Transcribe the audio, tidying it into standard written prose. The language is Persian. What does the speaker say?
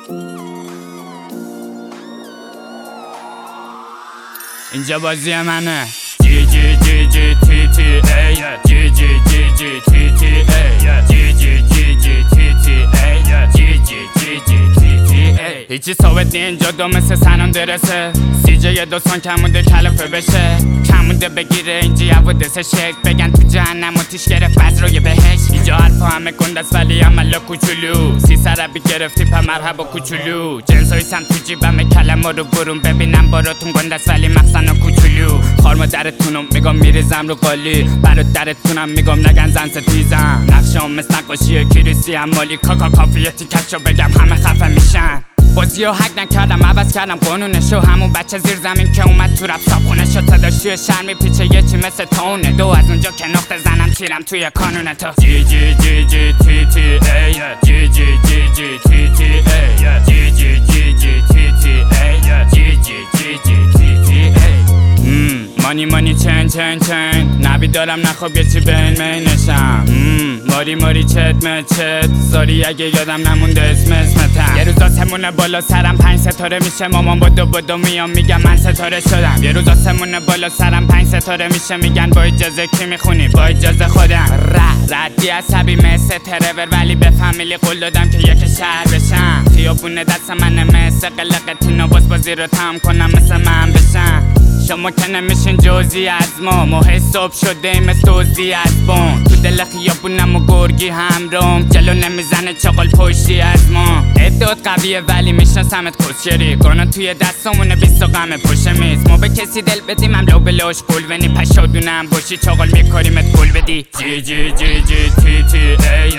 اینجا بازی منه. جی جی جی جی تی تی ای جی جی جی جی تی تی ای جی جی جی جی تی تی ای جی جی جی جی تی تی ای. هیچی ثابت نی اینجا دو مثل سنان درسه. سیجه یه دوستان کمونده کلافه بشه، کمونده بگیره اینجا یوادس شک. بگن تو جهنم آتیش گرفت بز روی بهش. اینجا حرفا همه گندست ولی عملا کوچولو. 300 عربی گرفتی په مرحبا کوچولو. جنسای سم تو جیبم کلمه رو برون ببینم باراتون گندست ولی مخزنا کوچولو. خار مادرتونم میگم میریزم رو قالی، برادرتونم میگم نگن زن ستیزم. نقشم مثل نقاشی کریسی مالی کاکا کافیتی کشو بگم همه خفه میشن. بازی رو حق نکردم عوض کردم قانونشو. همون بچه زیر زمین که اومد تو رپ صابخونشو. صداش توی شهر میپیچه یه چی مثل تونه. دو از اونجا که نقطه زنم چیرم توی کانون تو. جی جی جی جی تی تی ای جی جی جی جی تی تی ای جی جی جی جی تی تی ای جی جی جی جی تی تی ای. مانی مانی چن چن چن نبی دارم نخواب یه چی بین مینشم. ماری ماری چت مچت ساری اگه یادم نمونده اسمتم. یه روز آسمونه بالا سرم 5 ستاره میشه. مامان بدو میام میگم من ستاره شدم. یه روز آسمونه بالا سرم 5 ستاره میشه. میگن با اجازه کی میخونی؟ با اجازه خودم. ردی عصبی مثل ترور ولی به فامیلی قول دادم که یک شهر بشم. خیابونه دست منه مثل قلقتینو باز بازی رو تمام کنم مثل من بشم. شما که نمیشین جزی از ما حساب شده ایم مثل دوزی از بون. تو دل خیابونم و گرگی همروم جلو نمیزنه چاقل پشتی از ما. ادعات قویه ولی میشناسمت کسچری. گانا توی دستامونه 20 غمه پشت میز. ما به کسی دل بدیم هم لو بلاش گل ونی پشادونم باشی چاقل میکاریمت گل بدی. جی جی جی جی تی تی ای